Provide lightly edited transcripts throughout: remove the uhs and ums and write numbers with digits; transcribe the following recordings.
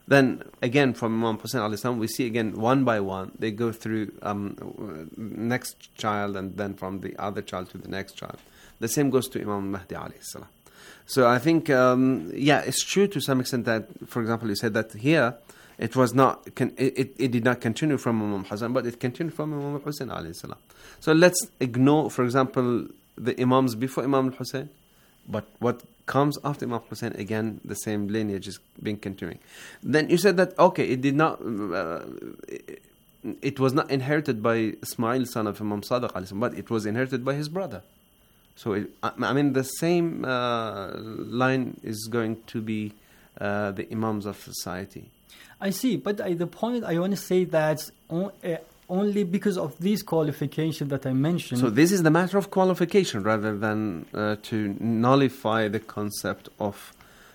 Then again, from Imam Hussein alayhi salam, we see again one by one they go through next child, and then from the other child to the next child. The same goes to Imam Mahdi alayhi salam. So I think, it's true to some extent that, for example, you said that here it was not, it did not continue from Imam Hassan, but it continued from Imam Hussein alayhi salam. So let's ignore, for example, the Imams before Imam Hussein, but what comes after Imam Hussein, again, the same lineage is being continuing. Then you said that, okay, it did not, it was not inherited by Ismail, son of Imam Sadiq alayhi salam, but it was inherited by his brother. So, the same line is going to be the Imams of society. I see, but the point I want to say that only because of these qualifications that I mentioned. So this is the matter of qualification rather than to nullify the concept of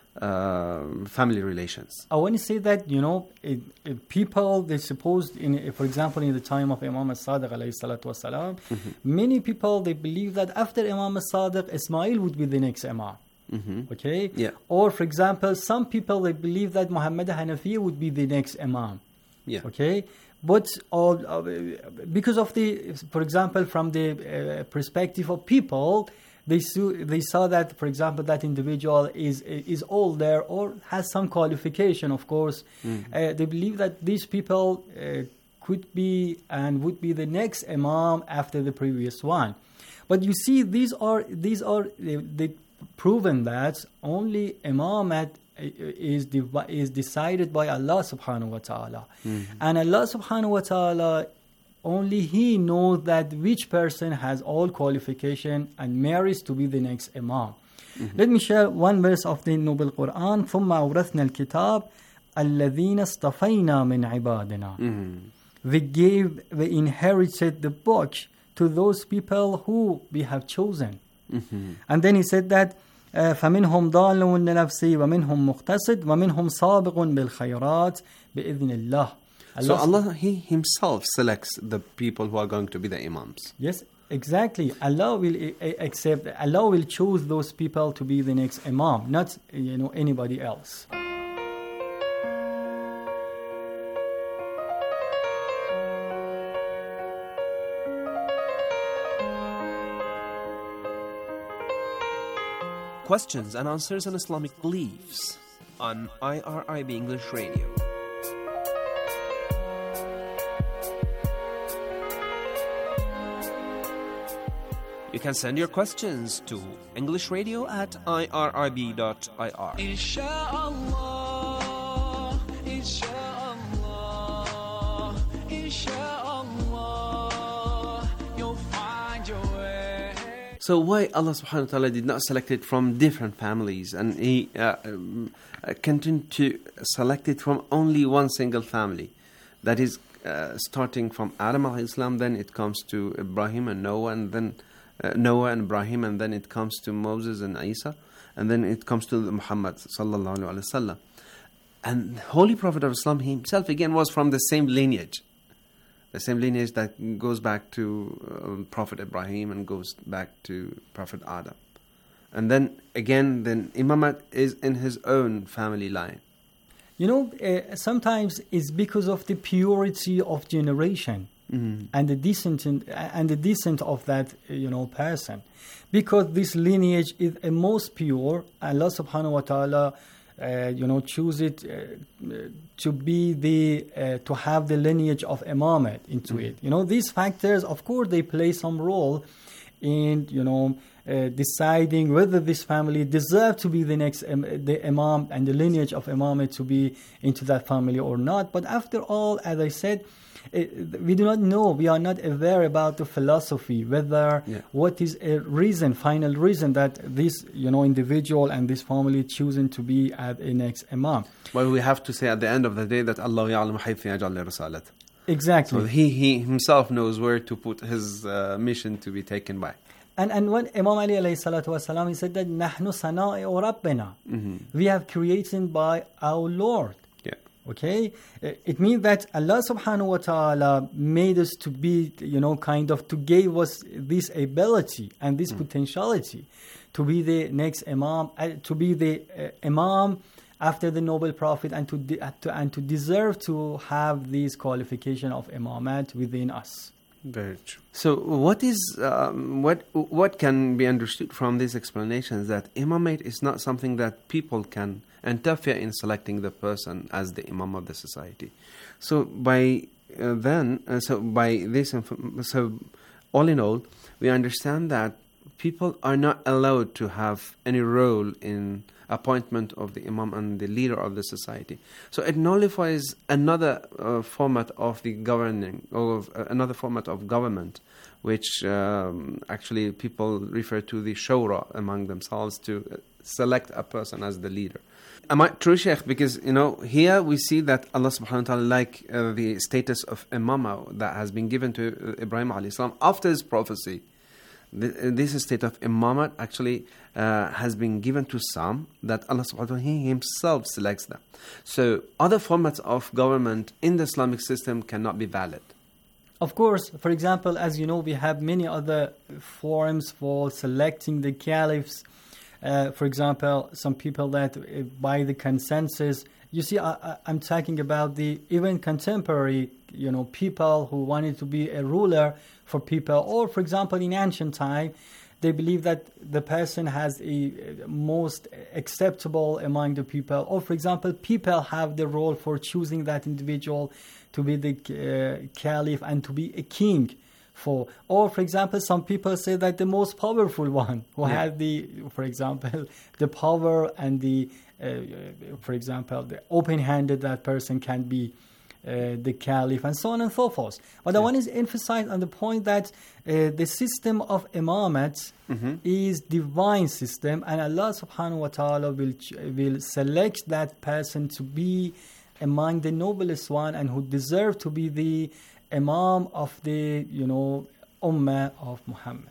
family relations. I want to say that, people, they supposed, for example, in the time of Imam al-Sadiq alayhi salatu wasalam, many people, they believe that after Imam al-Sadiq, Ismail would be the next Imam. Okay? Yeah. Or, for example, some people, they believe that Muhammad Hanafiya would be the next Imam. Yeah. Okay? But because of for example, from the perspective of people, they saw that, for example, that individual is older or has some qualification, of course. They believe that these people could be and would be the next Imam after the previous one. But you see, these are they proven that only Imamat is decided by Allah subhanahu wa ta'ala. And Allah subhanahu wa ta'ala, only He knows that which person has all qualification and merits to be the next Imam. Let me share one verse of the Noble Quran. ثُمَّ أَوْرَثْنَا الْكِتَابِ الَّذِينَ اصْطَفَيْنَا مِنْ عِبَادِنَا. We inherited the book to those people who we have chosen. And then He said that فَمِنْهُمْ ضَالٌ لِنَفْسِهِ وَمِنْهُمْ مُقْتَصِدٌ وَمِنْهُمْ سَابِقٌ بِالْخَيْرَاتِ بِإِذْنِ اللَّهِ. So Allah, He Himself selects the people who are going to be the Imams. Yes, exactly. Allah will choose those people to be the next Imam, not anybody else. Questions and answers on Islamic beliefs on IRIB English Radio. You can send your questions to englishradio@irib.ir. Insha'Allah, Insha'Allah, Insha'Allah, you'll find your way. So why Allah subhanahu wa ta'ala did not select it from different families, and He continued to select it from only one single family? That is, starting from Adam alayhi salam, then it comes to Ibrahim and Noah, and then Noah and Ibrahim, and then it comes to Moses and Isa, and then it comes to Muhammad sallallahu alaihi wasallam. And Holy Prophet of Islam himself again was from the same lineage that goes back to Prophet Ibrahim and goes back to Prophet Adam. And then Imamat is in his own family line. Sometimes it's because of the purity of generation. And the descent of that person, because this lineage is the most pure. Allah subhanahu wa ta'ala choose it to be to have the lineage of Imamat into it. These factors, of course, they play some role in deciding whether this family deserve to be the next the Imam and the lineage of Imamat to be into that family or not. But after all, as I said, we do not know. We are not aware about the philosophy, whether what is a final reason that this individual and this family choosing to be at a next Imam. Well, we have to say at the end of the day that Allah ya'lamu haythu yaj'al risalat. Exactly. So He Himself knows where to put His mission to be taken by. And when Imam Ali alayhi salatu wasalam, he said that نحن صنائع ربنا. We have created by our Lord. Okay, it means that Allah subhanahu wa ta'ala made us to be, to give us this ability and this potentiality to be the next Imam, to be the Imam after the noble prophet and to deserve to have this qualification of imamat within us. Very true. So, what is what can be understood from these explanations that imamate is not something that people can interfere in selecting the person as the imam of the society. So, by so all in all, we understand that people are not allowed to have any role in appointment of the imam and the leader of the society. So it nullifies another format of the governing, or another format of government, which actually people refer to the shura among themselves to select a person as the leader. Am I true, Sheikh? Because, here we see that Allah subhanahu wa ta'ala, like the status of imama that has been given to Ibrahim alayhi salam after his prophecy, this state of imamat actually has been given to some that Allah subhanahu wa ta'ala, He Himself selects them. So other formats of government in the Islamic system cannot be valid. Of course, for example, as you know, we have many other forms for selecting the caliphs. For example, some people that by the consensus, you see, I'm talking about the even contemporary, people who wanted to be a ruler for people, or for example, in ancient time, they believe that the person has a most acceptable among the people, or for example, people have the role for choosing that individual to be the caliph and to be a king. Or for example, some people say that the most powerful one who had for example, the power and for example, the open-handed that person can be the caliph, and so on and so forth. But I want to emphasize on the point that the system of imamat is divine system, and Allah subhanahu wa ta'ala will select that person to be among the noblest one and who deserve to be the imam of the ummah of Muhammad.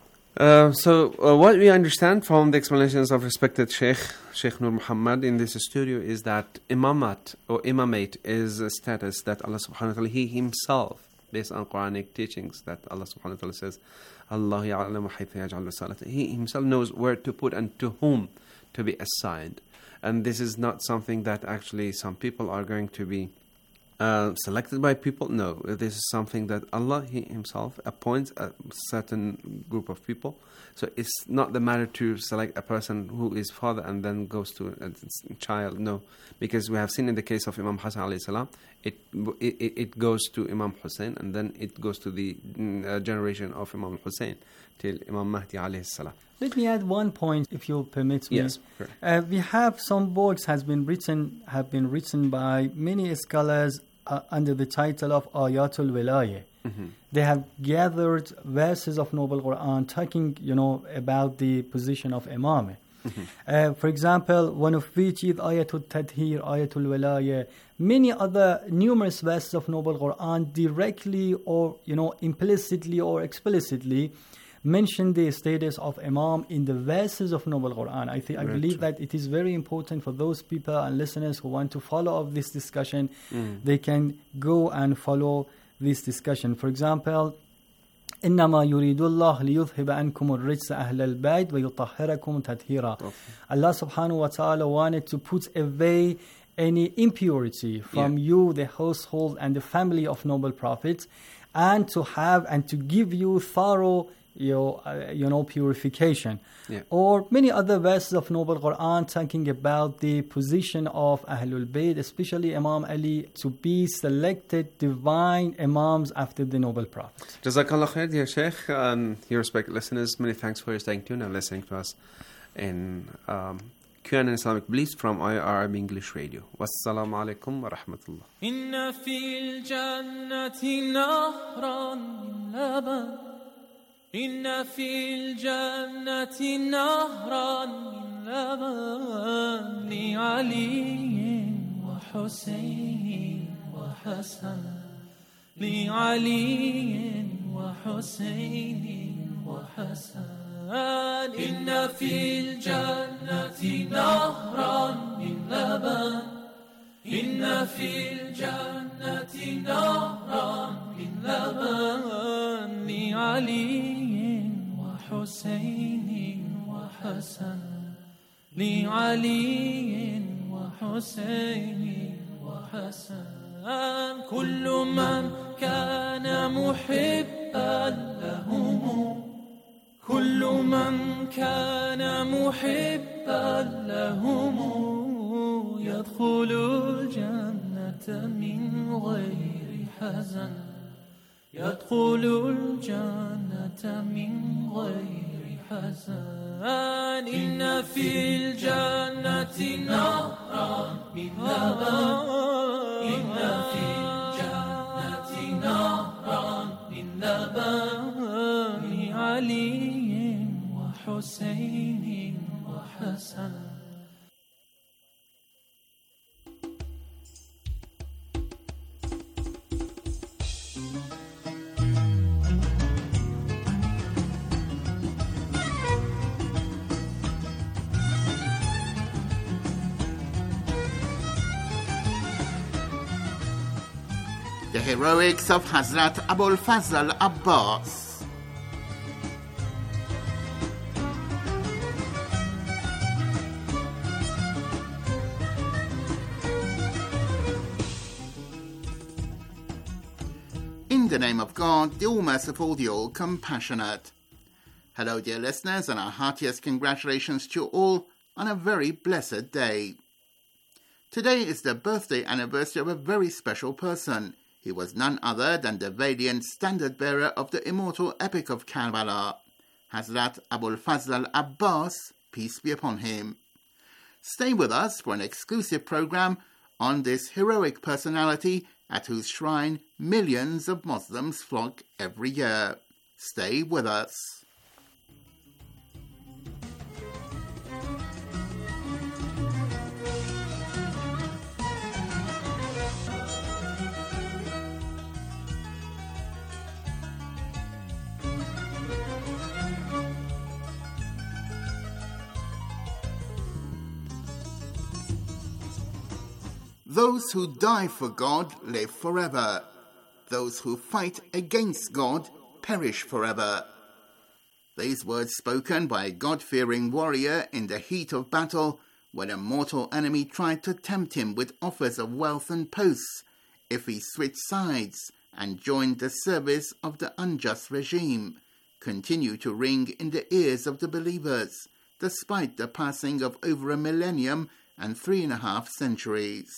So what we understand from the explanations of respected Sheikh Nur Muhammad in this studio is that imamat or imamate is a status that Allah subhanahu wa ta'ala, He Himself, based on Quranic teachings, that Allah subhanahu wa ta'ala says, Allah ya'lamu haythu yaj'al risalata. He Himself knows where to put and to whom to be assigned. And this is not something that actually some people are going to be selected by people. No, this is something that Allah He Himself appoints a certain group of people. So it's not the matter to select a person who is father and then goes to a child. No, because we have seen in the case of Imam Hassan alayhi salam, it goes to Imam Hussein, and then it goes to the generation of Imam Hussein till Imam Mahdi alayhi salam. Let me add one point, if you'll permit me. Yes, sure. We have some books have been written by many scholars under the title of Ayatul Wilayah. They have gathered verses of Noble Quran talking, about the position of Imam. For example, one of which is Ayatul Tadhir, Ayatul Wilayah. Many other numerous verses of Noble Quran directly or implicitly or explicitly mention the status of Imam in the verses of Noble Quran. I believe that it is very important for those people and listeners who want to follow up this discussion. They can go and follow this discussion. For example, إنما يريد الله ليذهب عنكم الرجس أهل البيت ويطهركم تطهيرا. Allah subhanahu wa ta'ala wanted to put away any impurity from you, the household and the family of noble prophets, and to give you thorough purification. Or many other verses of Noble Quran talking about the position of Ahlul Bayt, especially Imam Ali, to be selected divine Imams after the Noble Prophet. Jazakallah khair, dear Sheikh, and your respected listeners. Many thanks for staying tuned and listening to us in Q&A Islamic Beliefs from IRIB English Radio. Wassalamu alaikum wa rahmatullah. Inna fil jannati nahran min laban. إن في الجنة نهرا من لبن لعلي وحسين وحسن لعلي وحسين وحسن إن في الجنة نهرا من لبن إن في الجنة نهرا من لبن لعلي وحسين وحسن لعلي وحسين حسين وحسن كل من كان محبا لهم كل من كان محبا لهم يدخل الجنة من غير حزن يدخل الجنة من غير حزن إن في الجنة نهرا من لبن إن في الجنة نهرا من لبن لعلي وحسين وحسن. The heroics of Hazrat Abul Fazl Abbas. In the name of God, the All-Merciful, the All-Compassionate. Hello, dear listeners, and our heartiest congratulations to you all on a very blessed day. Today is the birthday anniversary of a very special person. He was none other than the valiant standard-bearer of the immortal epic of Karbala, Hazrat Abul Fazl Abbas, peace be upon him. Stay with us for an exclusive program on this heroic personality at whose shrine millions of Muslims flock every year. Stay with us. Those who die for God live forever. Those who fight against God perish forever. These words spoken by a God-fearing warrior in the heat of battle when a mortal enemy tried to tempt him with offers of wealth and posts if he switched sides and joined the service of the unjust regime, continue to ring in the ears of the believers, despite the passing of over a millennium and 3.5 centuries.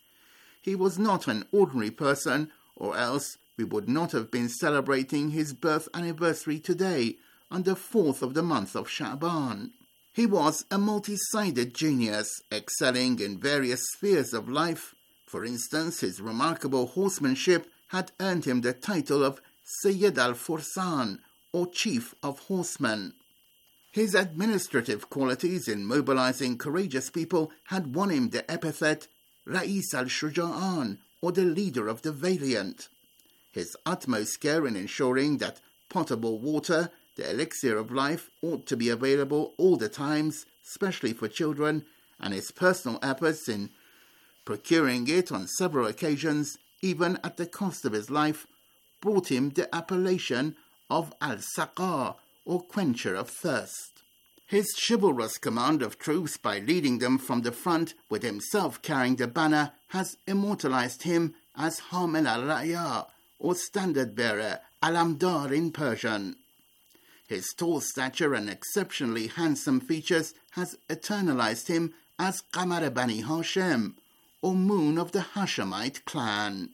He was not an ordinary person, or else we would not have been celebrating his birth anniversary today on the 4th of the month of Sha'ban. He was a multi-sided genius, excelling in various spheres of life. For instance, his remarkable horsemanship had earned him the title of Sayyid al-Fursan, or Chief of Horsemen. His administrative qualities in mobilizing courageous people had won him the epithet Ra'is al-Shuja'an, or the leader of the valiant. His utmost care in ensuring that potable water, the elixir of life, ought to be available all the times, especially for children, and his personal efforts in procuring it on several occasions, even at the cost of his life, brought him the appellation of Al-Saqa, or quencher of thirst. His chivalrous command of troops by leading them from the front with himself carrying the banner has immortalized him as Hamil al-Ra'ya, or standard-bearer, Alamdar in Persian. His tall stature and exceptionally handsome features has eternalized him as Qamar Bani Hashem, or moon of the Hashemite clan.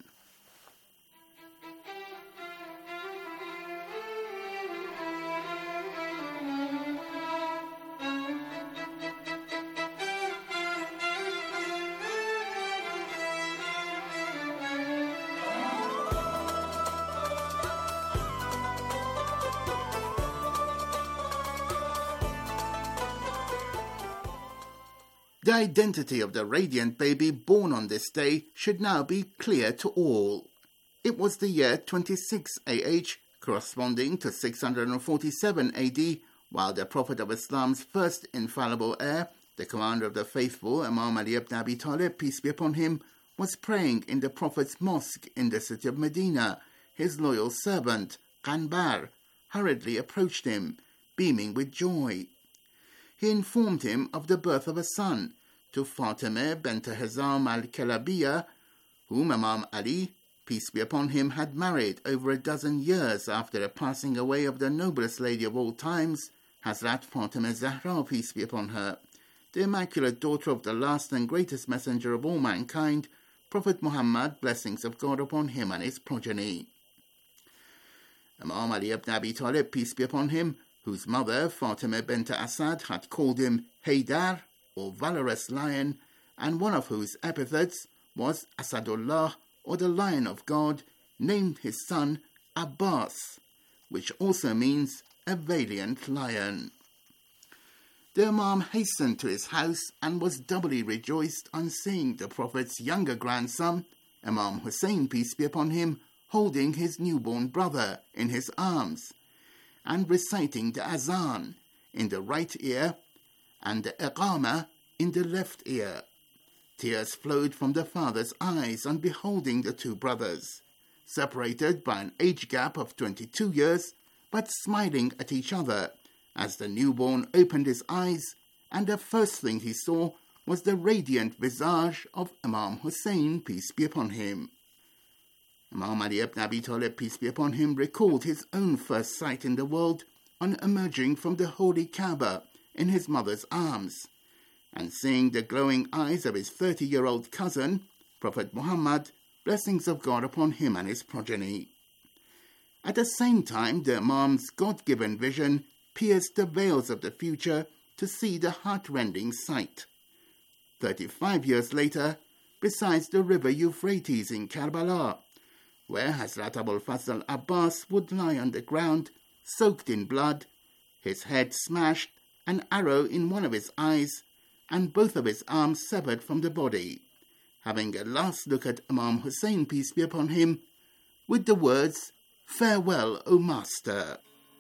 The identity of the radiant baby born on this day should now be clear to all. It was the year 26 AH, corresponding to 647 AD, while the Prophet of Islam's first infallible heir, the commander of the faithful, Imam Ali ibn Abi Talib, peace be upon him, was praying in the Prophet's mosque in the city of Medina. His loyal servant, Qanbar, hurriedly approached him, beaming with joy. He informed him of the birth of a son, to Fatima bint Hazam al-Kalabiyya, whom Imam Ali, peace be upon him, had married over a dozen years after the passing away of the noblest lady of all times, Hazrat Fatima Zahra, peace be upon her, the immaculate daughter of the last and greatest messenger of all mankind, Prophet Muhammad, blessings of God upon him and his progeny. Imam Ali ibn Abi Talib, peace be upon him, whose mother, Fatima bint Asad, had called him Haydar, or valorous lion, and one of whose epithets was Asadullah, or the Lion of God, named his son Abbas, which also means a valiant lion. The Imam hastened to his house and was doubly rejoiced on seeing the Prophet's younger grandson, Imam Hussein, peace be upon him, holding his newborn brother in his arms, and reciting the azan in the right ear and the iqama in the left ear. Tears flowed from the father's eyes on beholding the two brothers, separated by an age gap of 22 years, but smiling at each other, as the newborn opened his eyes, and the first thing he saw was the radiant visage of Imam Hussein, peace be upon him. Imam Ali ibn Abi Talib, peace be upon him, recalled his own first sight in the world on emerging from the holy Kaaba in his mother's arms, and seeing the glowing eyes of his 30-year-old cousin, Prophet Muhammad, blessings of God upon him and his progeny. At the same time, the Imam's God-given vision pierced the veils of the future to see the heart-rending sight. 35 years later, besides the river Euphrates in Karbala, where Hazrat Abul Fazl Abbas would lie on the ground, soaked in blood, his head smashed, an arrow in one of his eyes, and both of his arms severed from the body, having a last look at Imam Hussein, peace be upon him, with the words, "Farewell, O Master."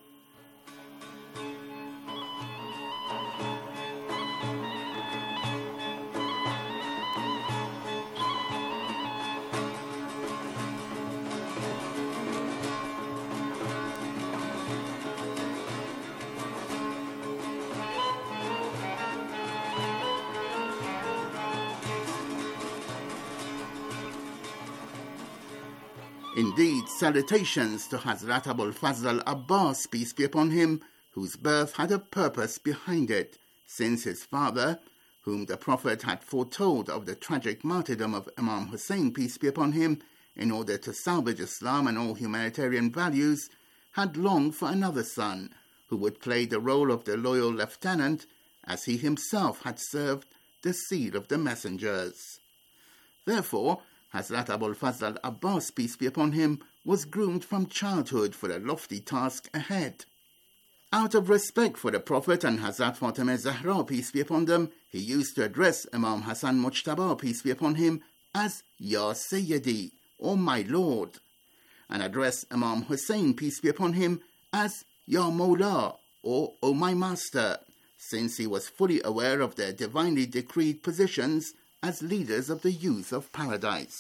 Indeed, salutations to Hazrat Abul Fazl Abbas, peace be upon him, whose birth had a purpose behind it, since his father, whom the Prophet had foretold of the tragic martyrdom of Imam Hussein, peace be upon him, in order to salvage Islam and all humanitarian values, had longed for another son, who would play the role of the loyal lieutenant, as he himself had served the seal of the messengers. Therefore, Hazrat Abul Fazl Abbas, peace be upon him, was groomed from childhood for the lofty task ahead. Out of respect for the Prophet and Hazrat Fatima Zahra, peace be upon them, he used to address Imam Hassan Mujtaba, peace be upon him, as Ya Sayyidi, or my Lord, and address Imam Hussein, peace be upon him, as Ya Mawla, or O my Master, since he was fully aware of their divinely decreed positions as leaders of the youth of paradise.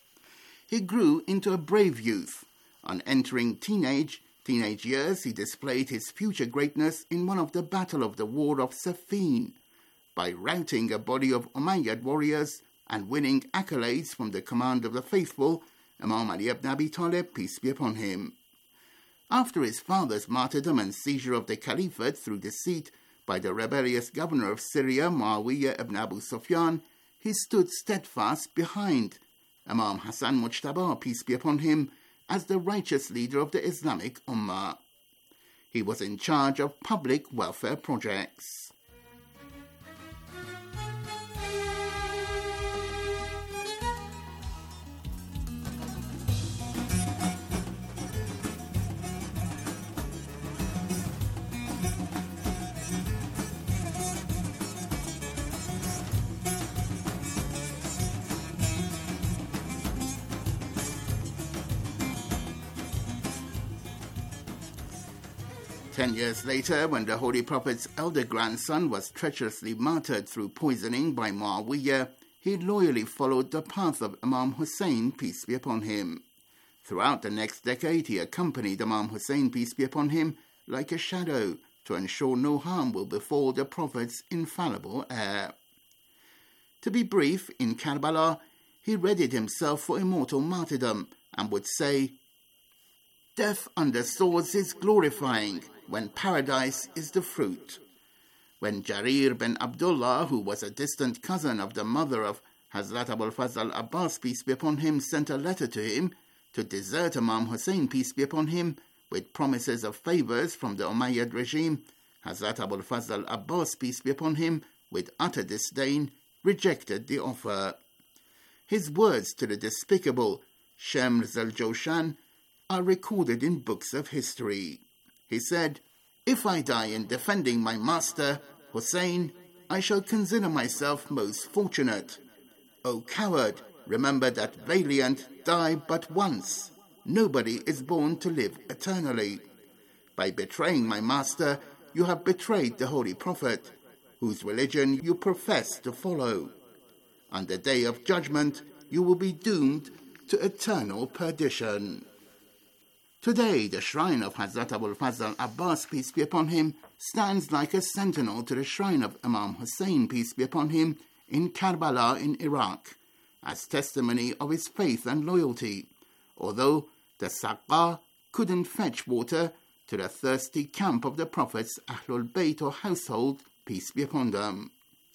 He grew into a brave youth. On entering teenage years, he displayed his future greatness in one of the Battle of the War of Siffin, by routing a body of Umayyad warriors and winning accolades from the command of the faithful, Imam Ali ibn Abi Talib, peace be upon him. After his father's martyrdom and seizure of the caliphate through deceit by the rebellious governor of Syria, Muawiyah ibn Abu Sufyan, he stood steadfast behind Imam Hassan Mujtaba, peace be upon him, as the righteous leader of the Islamic Ummah. He was in charge of public welfare projects. Ten years later, when the Holy Prophet's elder grandson was treacherously martyred through poisoning by Muawiyah, he loyally followed the path of Imam Hussein, peace be upon him. Throughout the next decade, he accompanied Imam Hussein, peace be upon him, like a shadow, to ensure no harm will befall the Prophet's infallible heir. To be brief, in Karbala, he readied himself for immortal martyrdom and would say, "Death under swords is glorifying when paradise is the fruit." When Jarir bin Abdullah, who was a distant cousin of the mother of Hazrat Abul Fazl Abbas, peace be upon him, sent a letter to him to desert Imam Hussein, peace be upon him, with promises of favours from the Umayyad regime, Hazrat Abul Fazl Abbas, peace be upon him, with utter disdain, rejected the offer. His words to the despicable Shams al-Jawshan are recorded in books of history. He said, "If I die in defending my master, Hussein, I shall consider myself most fortunate. O coward, remember that valiant die but once. Nobody is born to live eternally. By betraying my master, you have betrayed the Holy Prophet, whose religion you profess to follow. On the day of judgment, you will be doomed to eternal perdition." Today, the shrine of Hazrat Abul Fazl Abbas, peace be upon him, stands like a sentinel to the shrine of Imam Hussein, peace be upon him, in Karbala in Iraq, as testimony of his faith and loyalty, although the Saqqa couldn't fetch water to the thirsty camp of the Prophet's Ahlul Bayt or household, peace be upon them.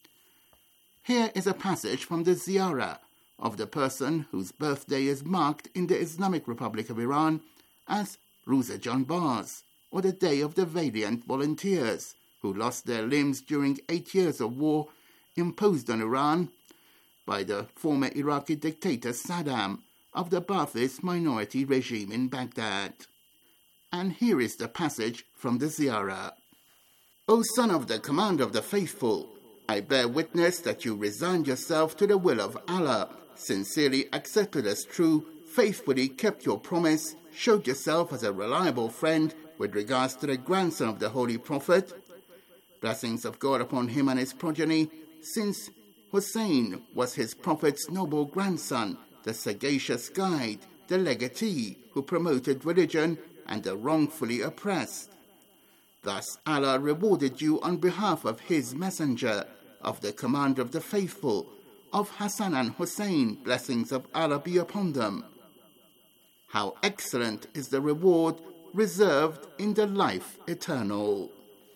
Here is a passage from the Ziyarah of the person whose birthday is marked in the Islamic Republic of Iran as Ruza Janbaz, or the Day of the Valiant Volunteers, who lost their limbs during 8 years of war imposed on Iran by the former Iraqi dictator Saddam of the Ba'athist minority regime in Baghdad. And here is the passage from the Ziyarah. "O son of the Commander of the Faithful, I bear witness that you resigned yourself to the will of Allah, sincerely accepted as true, faithfully kept your promise, showed yourself as a reliable friend with regards to the grandson of the Holy Prophet, blessings of God upon him and his progeny, since Hussein was his Prophet's noble grandson, the sagacious guide, the legatee who promoted religion and the wrongfully oppressed. Thus Allah rewarded you on behalf of his messenger, of the Commander of the Faithful, of Hassan and Hussein, blessings of Allah be upon them. How excellent is the reward reserved in the life eternal."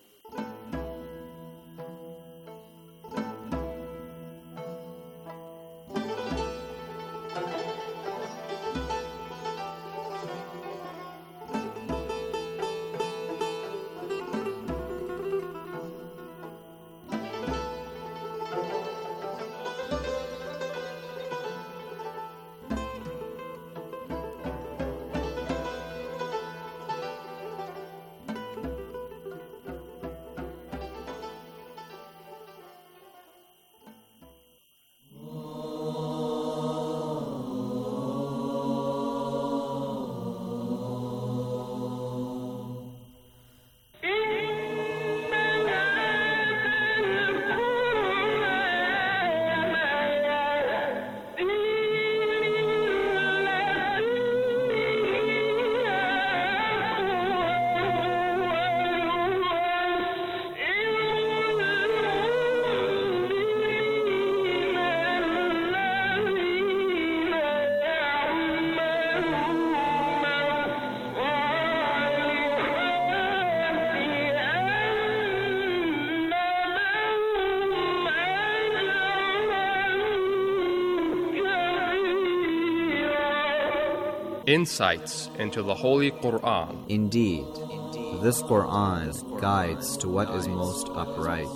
Insights into the Holy Quran. Indeed, this Quran guides to what is most upright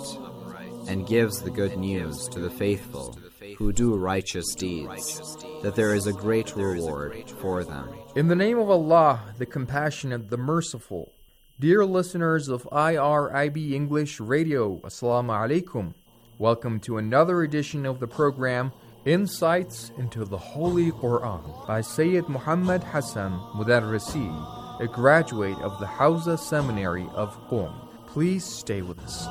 and gives the good news to the faithful who do righteous deeds, that there is a great reward for them. In the name of Allah, the Compassionate, the Merciful. Dear listeners of IRIB English Radio, Assalamu alaikum. Welcome to another edition of the program Insights into the Holy Quran by Sayyid Muhammad Hassan Mudarrisi, a graduate of the Hawza Seminary of Qom. Please stay with us.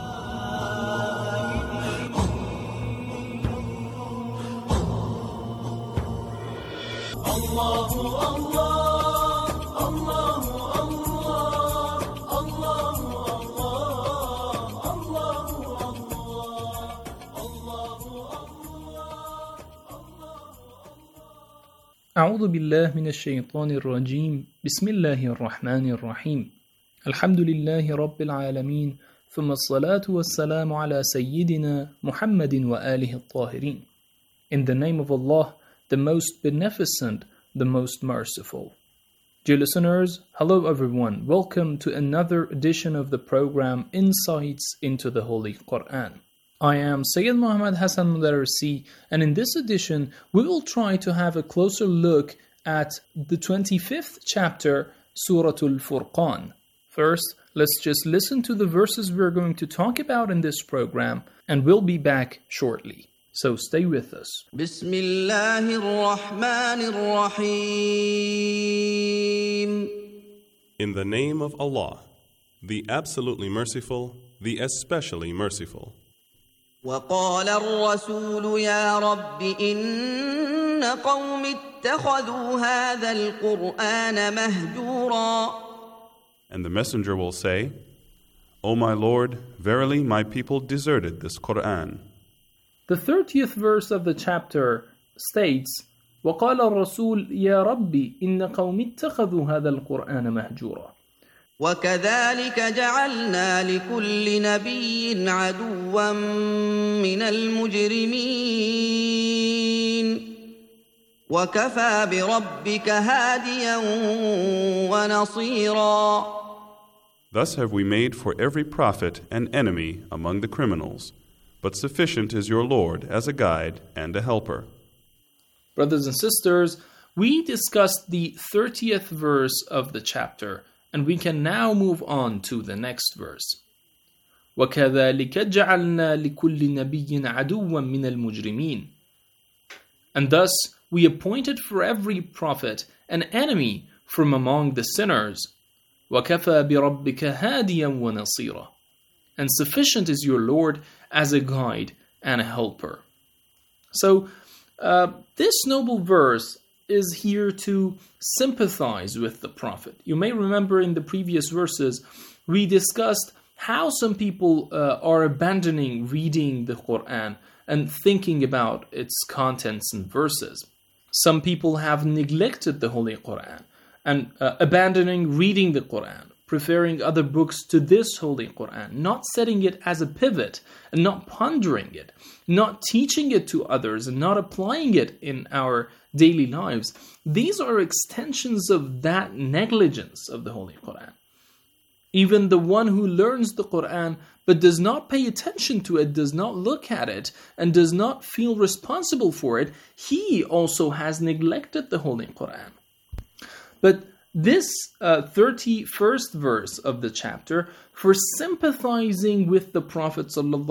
أعوذ بالله من الشيطان الرجيم بسم الله الرحمن الرحيم الحمد لله رب العالمين ثم الصلاة والسلام على سيدنا محمد وآله الطاهرين. In the name of Allah, the most beneficent, the most merciful. Dear listeners, hello everyone. Welcome to another edition of the program Insights into the Holy Quran. I am Sayyid Muhammad Hassan Mudarrisi, and in this edition we will try to have a closer look at the 25th chapter, Surah Al-Furqan. First, let's just listen to the verses we're going to talk about in this program, and we'll be back shortly. So stay with us. Bismillahirrahmanirrahim. In the name of Allah, the absolutely merciful, the especially merciful. وقال الرسول يا رب إن قوم اتخذوا هذا القرآن مهجورا. And the messenger will say, O my Lord, verily my people deserted this Quran. The 30th verse of the chapter states, وقال الرسول يا رب إن قوم اتخذوا هذا القرآن مهجورا. وكذلك جعلنا لكل نبي عدوا من المجرمين وكفى بربك هاديا ونصيرا. Thus have we made for every prophet an enemy among the criminals, but sufficient is your Lord as a guide and a helper. Brothers and sisters, we discussed the 30th verse of the chapter, and we can now move on to the next verse. وَكَذَلِكَ جَعَلْنَا لِكُلِّ نَبِيٍّ عَدُوًّا مِنَ الْمُجْرِمِينَ. And thus we appointed for every prophet an enemy from among the sinners. وَكَفَى بِرَبِّكَ هَادِيًا وَنَصِيرًا. And sufficient is your Lord as a guide and a helper. So, this noble verse is here to sympathize with the Prophet. You may remember in the previous verses, we discussed how some people are abandoning reading the Quran and thinking about its contents and verses. Some people have neglected the Holy Quran and abandoning reading the Quran, preferring other books to this Holy Quran, not setting it as a pivot and not pondering it, not teaching it to others and not applying it in our daily lives. These are extensions of that negligence of the Holy Quran. Even the one who learns the Quran but does not pay attention to it, does not look at it, and does not feel responsible for it, he also has neglected the Holy Quran. But this 31st verse of the chapter, for sympathizing with the Prophet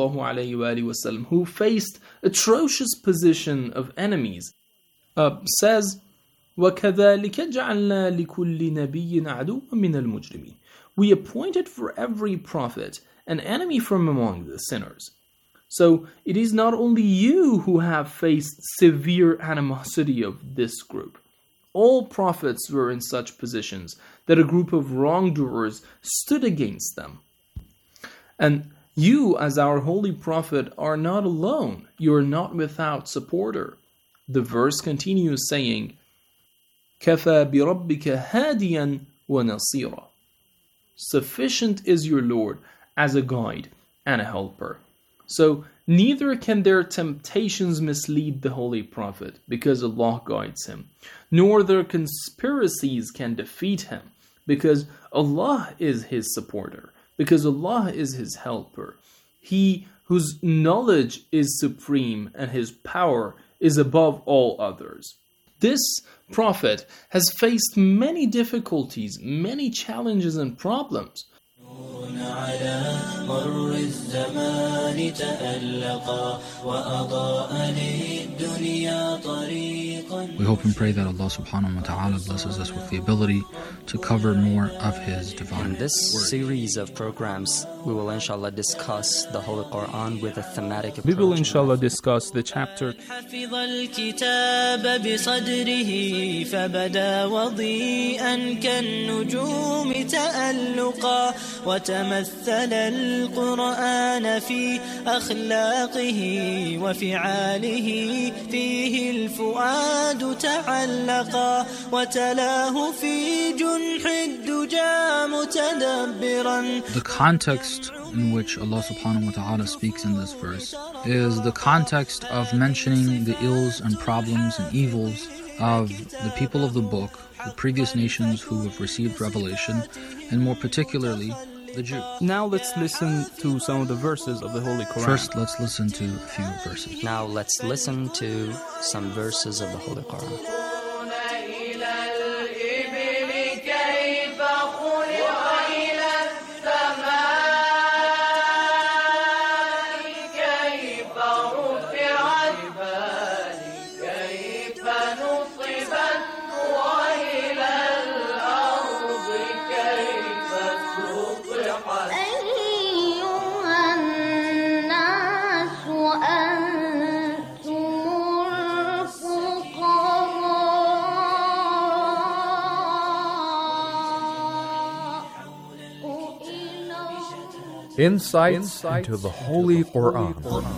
ﷺ, who faced atrocious position of enemies, says, وَكَذَلِكَ جَعَلْنَا لِكُلِّ نَبِيٍّ عَدُوًّا مِنَ الْمُجْرِمِينَ. We appointed for every prophet an enemy from among the sinners. So it is not only you who have faced severe animosity of this group. All prophets were in such positions that a group of wrongdoers stood against them. And you, as our holy prophet, are not alone. You are not without supporter. The verse continues saying, كَفَى بِرَبِّكَ هَادِيًا وَنَصِيرًا. Sufficient is your Lord as a guide and a helper. So neither can their temptations mislead the Holy Prophet, because Allah guides him, nor their conspiracies can defeat him, because Allah is his supporter, because Allah is his helper. He whose knowledge is supreme and his power is above all others. This prophet has faced many difficulties, many challenges and problems. We hope and pray that Allah subhanahu wa ta'ala blesses us with the ability to cover more of His divine In this word. series of programs, we will inshallah discuss the Holy Quran with a thematic approach. We will inshallah discuss the chapter. حفظ الكتاب بصدره فبدا وضيئا كالنجوم تألقا وتمثل القرآن في أخلاقه وفعاله فيه الفؤاد تعلقا وتلاه في جنح الدجى متدبرا. The context in which Allah subhanahu wa ta'ala speaks in this verse is the context of mentioning the ills and problems and evils of the people of the book, the previous nations who have received revelation, and more particularly the Jews. Now let's listen to some of the verses of the Holy Quran. First, let's listen to a few verses. Now let's listen to some verses of the Holy Quran. Insights into the Holy Quran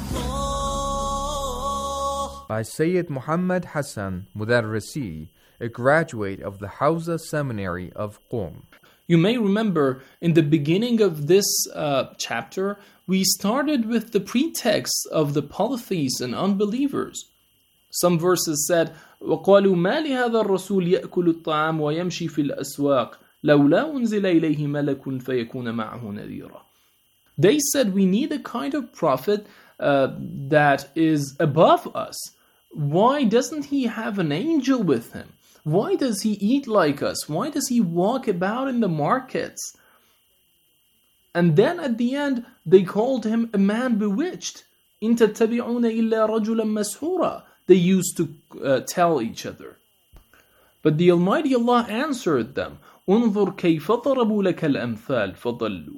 by Sayyid Muhammad Hassan Mudarrisi, a graduate of the Hawza Seminary of Qom. You may remember in the beginning of this chapter, we started with the pretext of the polytheists and unbelievers. Some verses said, وَقَالُوا مَا لِهَذَا الرَّسُولِ يَأْكُلُ الطَّعَامَ وَيَمْشِي فِي الْأَسْوَاقِ لَوْلَا أُنزِلَ إِلَيْهِ مَلَكٌ فَيَكُونَ مَعَهُ نَذِيرًا. They said we need a kind of prophet that is above us. Why doesn't he have an angel with him? Why does he eat like us? Why does he walk about in the markets? And then at the end, they called him a man bewitched. إِن تَتَّبِعُونَ إِلَّا رَجُلًا مَسْحُورًا. They used to tell each other. But the Almighty Allah answered them, انظر كيف ضربوا لك الأمثال فضلوا.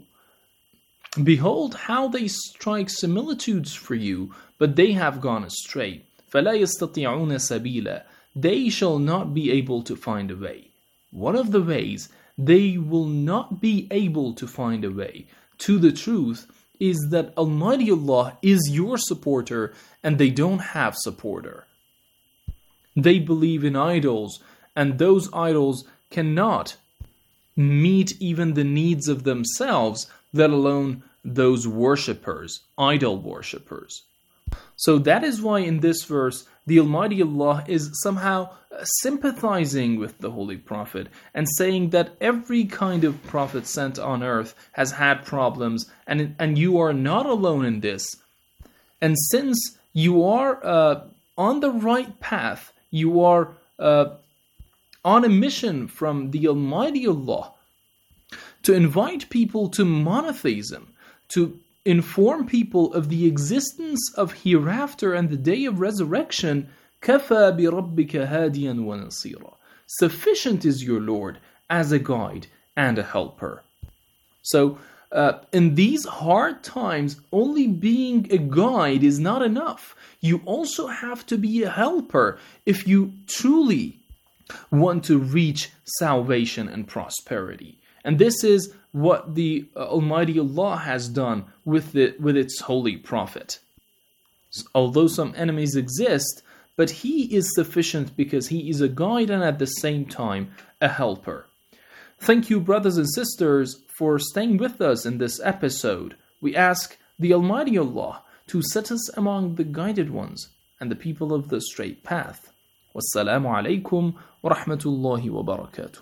Behold how they strike similitudes for you, but they have gone astray. فَلَا يَسْتَطِيعُونَ سَبِيلًا. They shall not be able to find a way. One of the ways they will not be able to find a way to the truth is that Almighty Allah is your supporter and they don't have supporter. They believe in idols, and those idols cannot meet even the needs of themselves, let alone those worshippers, idol worshippers. So that is why in this verse, the Almighty Allah is somehow sympathizing with the Holy Prophet and saying that every kind of prophet sent on earth has had problems, and you are not alone in this. And since you are on the right path, you are on a mission from the Almighty Allah to invite people to monotheism, to inform people of the existence of hereafter and the day of resurrection. كَفَى بِرَبِّكَ هَادِيًا وَنَصِيرًا. Sufficient is your Lord as a guide and a helper. So, in these hard times, only being a guide is not enough. You also have to be a helper if you truly want to reach salvation and prosperity. And this is what the Almighty Allah has done with its Holy Prophet. Although some enemies exist, but He is sufficient because He is a guide and at the same time a helper. Thank you, brothers and sisters, for staying with us in this episode. We ask the Almighty Allah to set us among the guided ones and the people of the straight path. Wassalamu alaikum wa rahmatullahi wa barakatuh.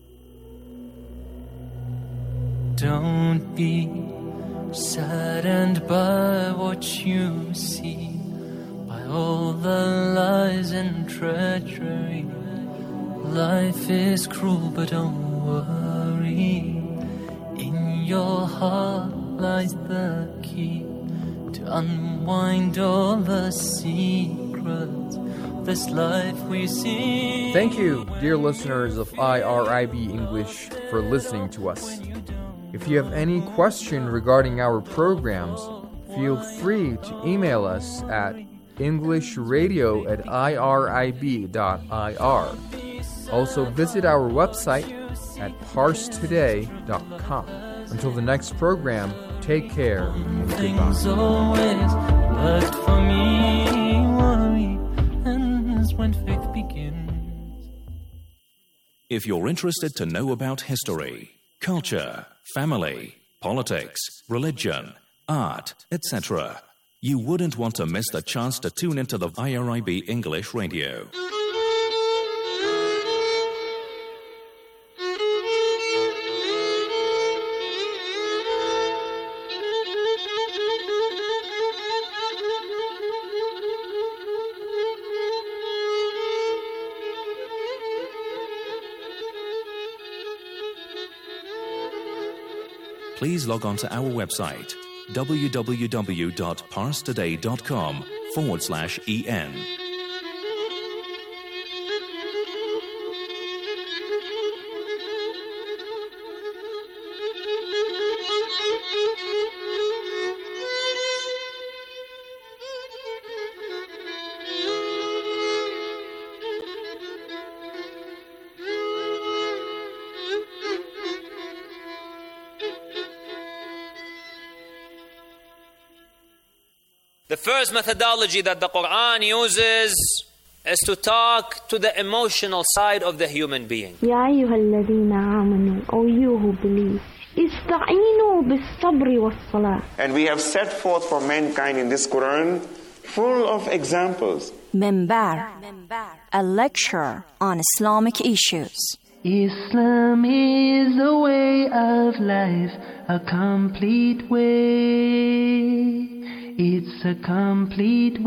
Don't be saddened by what you see, by all the lies and treachery. Life is cruel, but don't worry. In your heart lies the key to unwind all the secrets of this life we see. Thank you, dear listeners of IRIB English, for listening to us. If you have any question regarding our programs, feel free to email us at englishradio@irib.ir. Also visit our website at parstoday.com. Until the next program, take care and goodbye. Things always worked for me, worry If you're interested to know about history, culture, family, politics, religion, art, etc., you wouldn't want to miss the chance to tune into the IRIB English Radio. Please log on to our website www.parstoday.com/en. The first methodology that the Quran uses is to talk to the emotional side of the human being. يا أيها الذين آمنوا, O you who believe, استعينوا بالصبر والصلاة. And we have set forth for mankind in this Quran full of examples. Minbar, a lecture on Islamic issues. Islam is a way of life, a complete way. It's a complete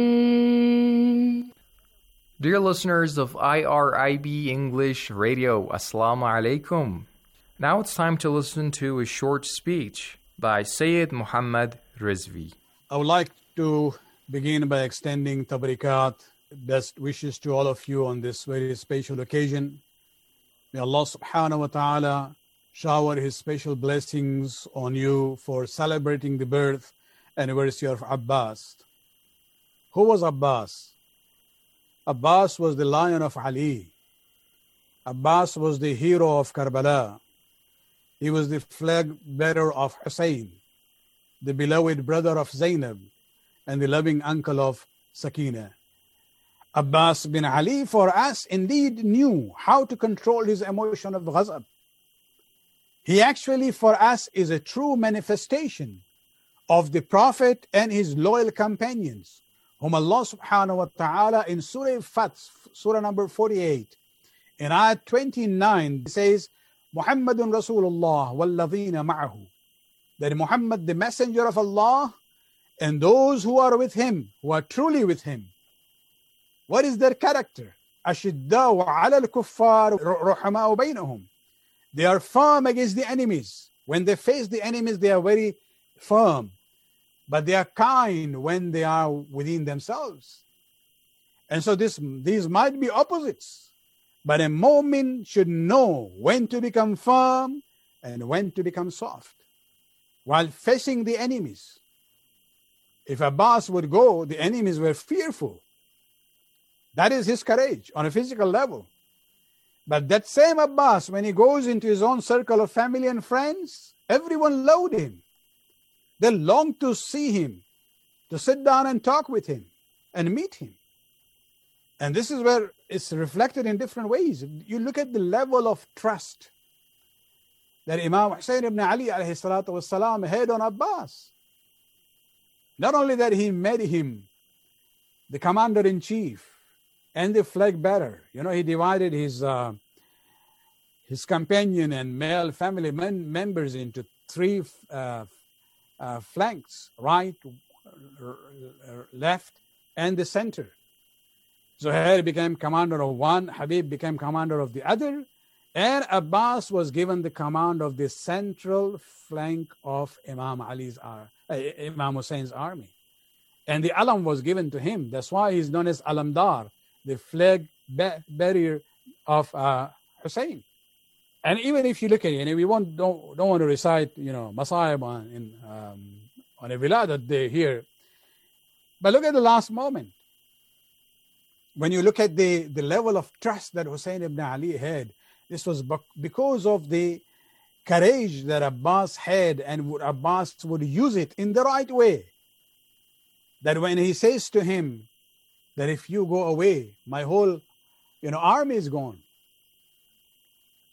way. Dear listeners of IRIB English Radio, Assalamu alaikum. Now it's time to listen to a short speech by Sayyid Muhammad Rizvi. I would like to begin by extending tabrikat, best wishes to all of you on this very special occasion. May Allah subhanahu wa ta'ala shower His special blessings on you for celebrating the birth anniversary of Abbas. Who was Abbas? Abbas was the lion of Ali. Abbas was the hero of Karbala. He was the flag bearer of Hussein, the beloved brother of Zainab, and the loving uncle of Sakina. Abbas bin Ali for us indeed knew how to control his emotion of ghazab. He actually for us is a true manifestation of the Prophet and his loyal companions, whom Allah subhanahu wa ta'ala in Surah Fath, Surah number 48, in ayat 29 says, Muhammadun Rasulullah walladhina ma'ahu, that Muhammad, the messenger of Allah, and those who are with him, who are truly with him. What is their character? Ashiddau ala al-kuffar ruhamau bainahum. They are firm against the enemies. When they face the enemies, they are very firm, but they are kind when they are within themselves. And so these might be opposites, but a mu'min should know when to become firm and when to become soft while facing the enemies. If Abbas would go, the enemies were fearful. That is his courage on a physical level. But that same Abbas, when he goes into his own circle of family and friends, everyone loved him. They long to see him, to sit down and talk with him and meet him. And this is where it's reflected in different ways. You look at the level of trust that Imam Hussein ibn Ali alayhi salatu wasalam had on Abbas. Not only that he made him the commander-in-chief and the flag bearer. You know, he divided his companion and male family members into three flanks, right, left, and the center. Zuhair became commander of one, Habib became commander of the other, and Abbas was given the command of the central flank of Imam Hussein's army. And the alam was given to him. That's why he's known as Alamdar, the flag bearer of Hussein. And even if you look at it, and we don't want to recite, Masaib on a Wiladat day here, but look at the last moment. When you look at the level of trust that Hussein ibn Ali had, this was because of the courage that Abbas had, and Abbas would use it in the right way. That when he says to him that if you go away, my whole army is gone.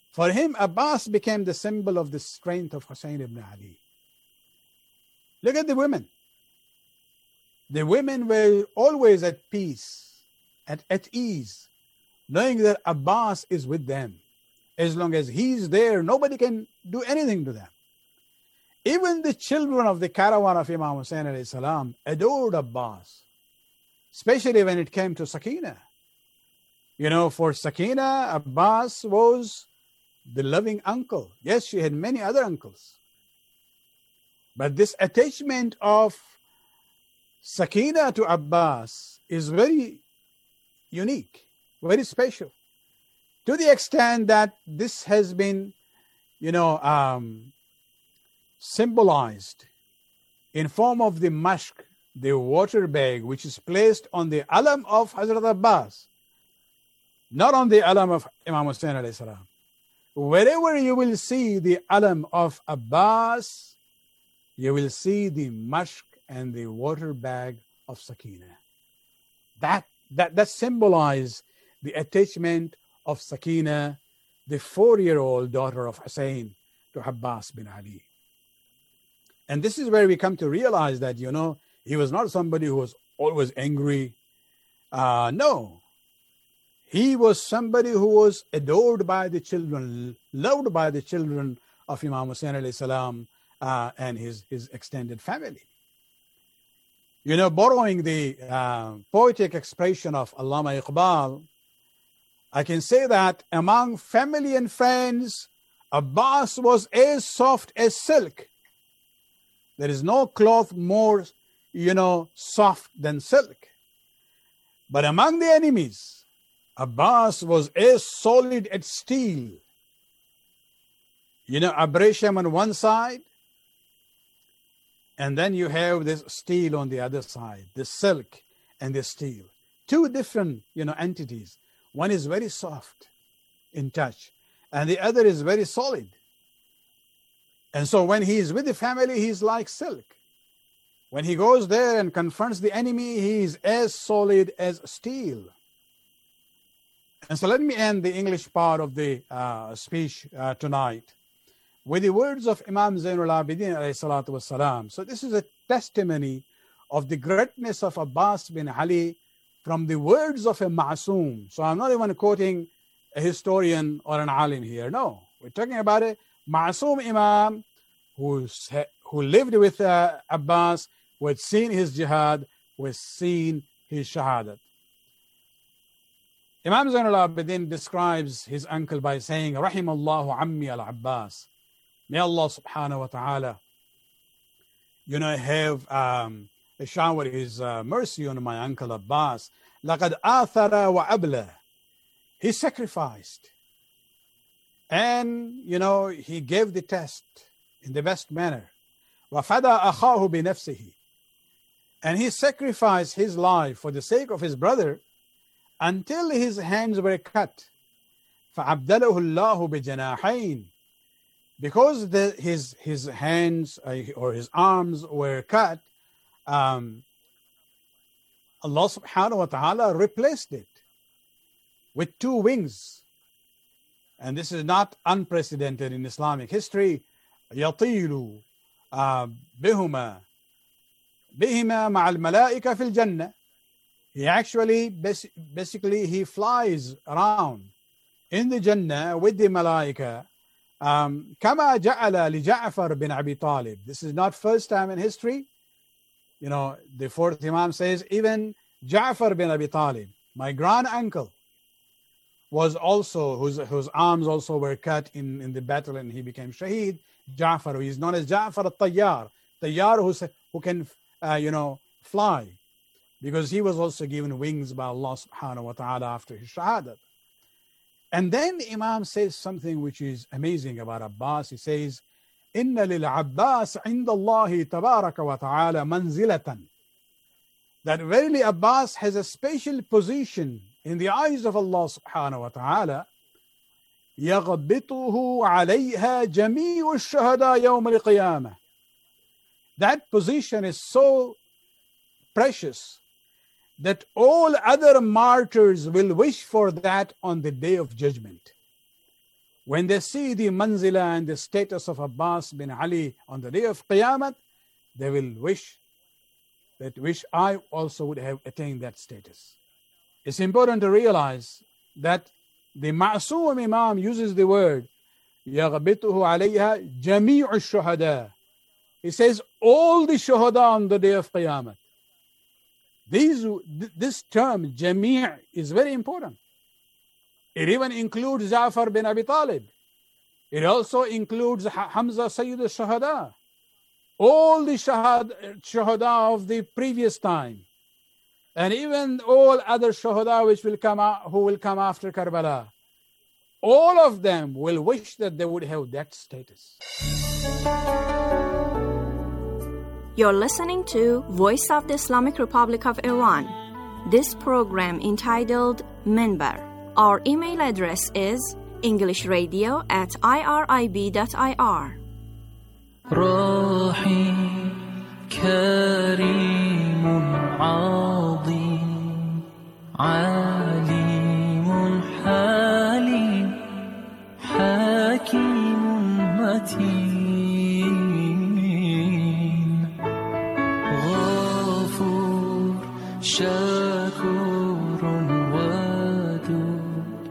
For him, Abbas became the symbol of the strength of Hussein ibn Ali. Look at the women. The women were always at peace, at ease, knowing that Abbas is with them. As long as he's there, nobody can do anything to them. Even the children of the caravan of Imam Hussein alayhi salam adored Abbas, especially when it came to Sakina. You know, for Sakina, Abbas was the loving uncle. Yes, she had many other uncles. But this attachment of Sakina to Abbas is very unique, very special, to the extent that this has been, symbolized in form of the mashk, the water bag, which is placed on the alam of Hazrat Abbas, not on the alam of Imam Hussain alayhi salam. Wherever you will see the alam of Abbas, you will see the mashk and the water bag of Sakina. That symbolize the attachment of Sakina, the 4-year-old daughter of Hussein, to Abbas bin Ali. And this is where we come to realize that, he was not somebody who was always angry. No. He was somebody who was adored by the children, loved by the children of Imam Hussain alayhi salam and his extended family. Borrowing the poetic expression of Allama Iqbal, I can say that among family and friends, Abbas was as soft as silk. There is no cloth more, soft than silk. But among the enemies, Abbas was as solid as steel. Abraham on one side, and then you have this steel on the other side, the silk and the steel. Two different, entities. One is very soft in touch, and the other is very solid. And so when he is with the family, he is like silk. When he goes there and confronts the enemy, he is as solid as steel. And so let me end the English part of the speech tonight with the words of Imam Zainul Abidin alayhi salatu wassalam. So this is a testimony of the greatness of Abbas bin Ali from the words of a ma'soom. So I'm not even quoting a historian or an alim here. No, we're talking about a ma'soom imam who lived with Abbas, who had seen his jihad, who had seen his shahadat. Imam Zainul Abidin describes his uncle by saying, Rahimallahu ammi al-Abbas. May Allah subhanahu wa ta'ala, have shower his mercy on my uncle Abbas. لَقَدْ آثَرَ وَأَبْلَى. He sacrificed. And, he gave the test in the best manner. وَفَدَى أَخَاهُ بِنَفْسِهِ. And he sacrificed his life for the sake of his brother until his hands were cut. فَعَبْدَلَهُ اللَّهُ بِجَنَاحَيْنِ. Because his hands or his arms were cut, Allah subhanahu wa ta'ala replaced it with 2 wings. And this is not unprecedented in Islamic history. يَطِيلُ بِهِمَا مَعَ الْمَلَائِكَ فِي الْجَنَّةِ. He actually, basically, he flies around in the Jannah with the Malaika. كما جعل لجعفر بن أبي طالب. This is not first time in history. The fourth Imam says, even Ja'far bin Abi Talib, my grand uncle, was also, whose arms also were cut in the battle, and he became shaheed. Ja'far, who is known as Ja'far al-Tayyar, Tayyar who can, fly, because he was also given wings by Allah subhanahu wa ta'ala after his shahadat. And then the Imam says something which is amazing about Abbas. He says, إِنَّ لِلْعَبَّاسِ عِنْدَ اللَّهِ تَبَارَكَ وَتَعَالَى مَنْزِلَةً. That verily Abbas has a special position in the eyes of Allah subhanahu wa ta'ala. يَغْبِطُهُ عَلَيْهَا جَمِيعُ الشُّهَدَى يَوْمَ الْقِيَامَةِ. That position is so precious that all other martyrs will wish for that on the day of judgment. when they see the manzila and the status of Abbas bin Ali on the day of Qiyamah, they will wish I also would have attained that status. It's important to realize that the Ma'soom Imam uses the word يَغْبِطُهُ عَلَيْهَا جَمِيعُ الشُّهَدَاءِ. He says all the shuhada on the day of Qiyamah. This term, Jami' is very important. It even includes Ja'far bin Abi Talib. It also includes Hamza Sayyid al-Shuhada. All the shuhada of the previous time. And even all other shuhada who will come after Karbala. All of them will wish that they would have that status. You're listening to Voice of the Islamic Republic of Iran. This program entitled Minbar. Our email address is englishradio@irib.ir. رحيم كريم عظيم عليم حليم حكيم متين غفور شكور ودود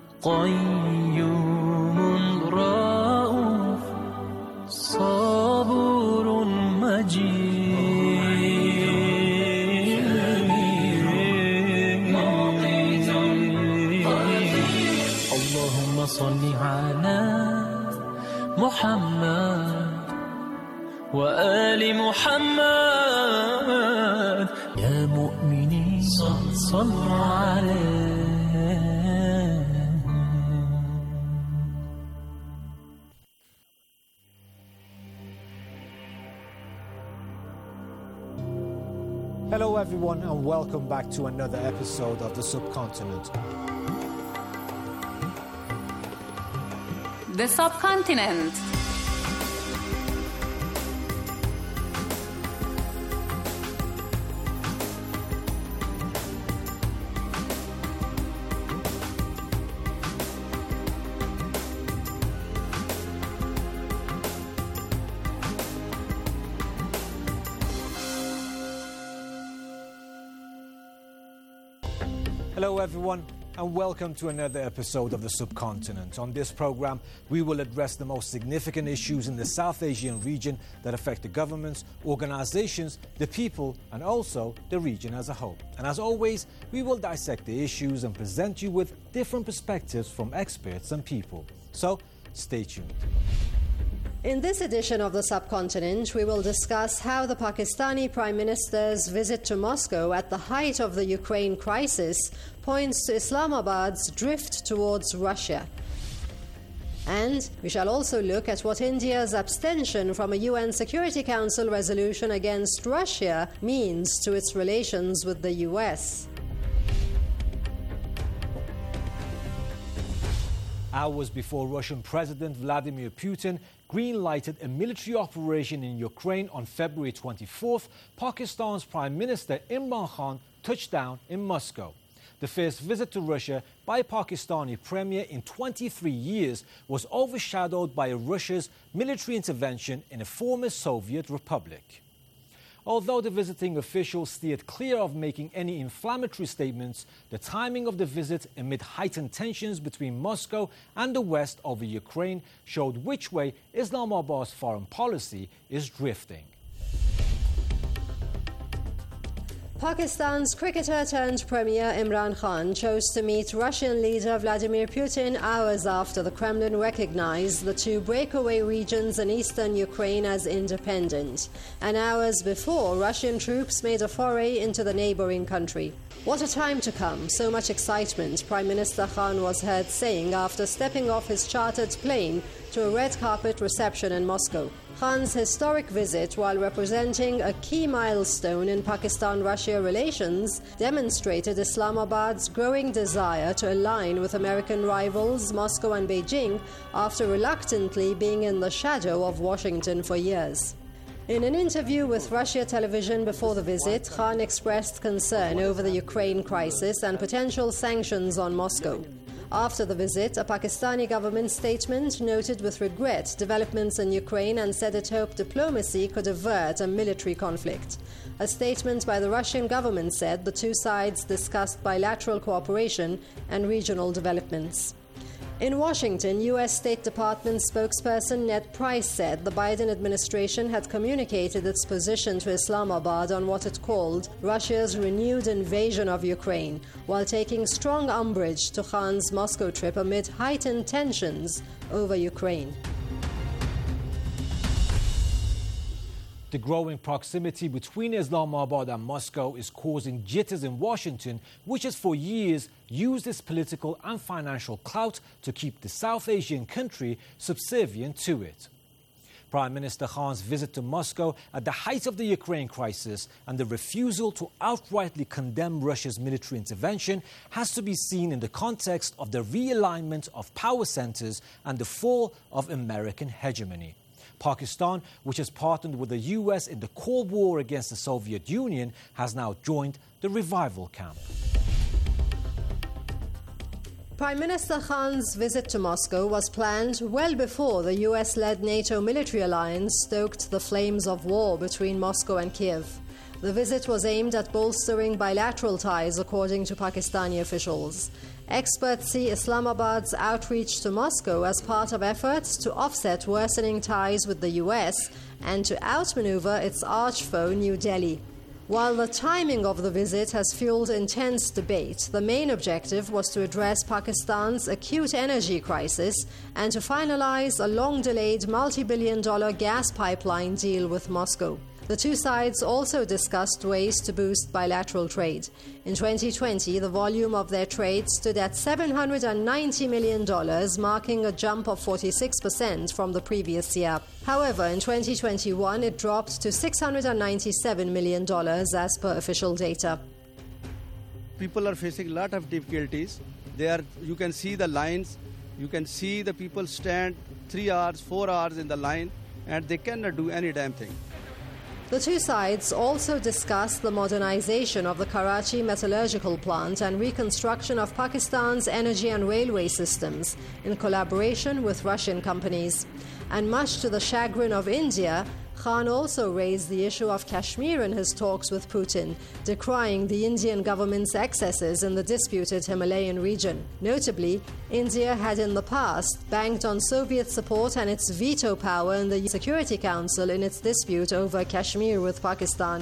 قيوم رؤوف صبور مجيد اللهم صل على محمد وآل محمد يا مؤمنين صلوا عليه. Hello everyone and welcome back to another episode of The Subcontinent. The Subcontinent. Hello everyone and welcome to another episode of The Subcontinent. On this program, we will address the most significant issues in the South Asian region that affect the governments, organizations, the people, and also the region as a whole. And as always, we will dissect the issues and present you with different perspectives from experts and people. So, stay tuned. In this edition of The Subcontinent, we will discuss how the Pakistani Prime Minister's visit to Moscow at the height of the Ukraine crisis points to Islamabad's drift towards Russia. And we shall also look at what India's abstention from a UN Security Council resolution against Russia means to its relations with the US. Hours before Russian President Vladimir Putin green-lighted a military operation in Ukraine on February 24th, Pakistan's Prime Minister Imran Khan touched down in Moscow. The first visit to Russia by a Pakistani premier in 23 years was overshadowed by Russia's military intervention in a former Soviet republic. Although the visiting official steered clear of making any inflammatory statements, the timing of the visit amid heightened tensions between Moscow and the West over Ukraine showed which way Islamabad's foreign policy is drifting. Pakistan's cricketer-turned-premier Imran Khan chose to meet Russian leader Vladimir Putin hours after the Kremlin recognized the two breakaway regions in eastern Ukraine as independent, and hours before Russian troops made a foray into the neighboring country. What a time to come, so much excitement, Prime Minister Khan was heard saying after stepping off his chartered plane to a red carpet reception in Moscow. Khan's historic visit, while representing a key milestone in Pakistan-Russia relations, demonstrated Islamabad's growing desire to align with American rivals Moscow and Beijing after reluctantly being in the shadow of Washington for years. In an interview with Russia Television before the visit, Khan expressed concern over the Ukraine crisis and potential sanctions on Moscow. After the visit, a Pakistani government statement noted with regret developments in Ukraine and said it hoped diplomacy could avert a military conflict. A statement by the Russian government said the two sides discussed bilateral cooperation and regional developments. In Washington, U.S. State Department spokesperson Ned Price said the Biden administration had communicated its position to Islamabad on what it called Russia's renewed invasion of Ukraine, while taking strong umbrage to Khan's Moscow trip amid heightened tensions over Ukraine. The growing proximity between Islamabad and Moscow is causing jitters in Washington, which has for years used its political and financial clout to keep the South Asian country subservient to it. Prime Minister Khan's visit to Moscow at the height of the Ukraine crisis and the refusal to outrightly condemn Russia's military intervention has to be seen in the context of the realignment of power centers and the fall of American hegemony. Pakistan, which has partnered with the US in the Cold War against the Soviet Union, has now joined the revival camp. Prime Minister Khan's visit to Moscow was planned well before the US-led NATO military alliance stoked the flames of war between Moscow and Kiev. The visit was aimed at bolstering bilateral ties, according to Pakistani officials. Experts see Islamabad's outreach to Moscow as part of efforts to offset worsening ties with the US and to outmaneuver its arch-foe New Delhi. While the timing of the visit has fueled intense debate, the main objective was to address Pakistan's acute energy crisis and to finalize a long-delayed multi-billion-dollar gas pipeline deal with Moscow. The two sides also discussed ways to boost bilateral trade. In 2020, the volume of their trade stood at $790 million, marking a jump of 46% from the previous year. However, in 2021, it dropped to $697 million as per official data. People are facing a lot of difficulties. You can see the lines, you can see the people stand 3 hours, 4 hours in the line, and they cannot do any damn thing. The two sides also discussed the modernization of the Karachi metallurgical plant and reconstruction of Pakistan's energy and railway systems in collaboration with Russian companies. And much to the chagrin of India, Khan also raised the issue of Kashmir in his talks with Putin, decrying the Indian government's excesses in the disputed Himalayan region. Notably, India had in the past banked on Soviet support and its veto power in the Security Council in its dispute over Kashmir with Pakistan.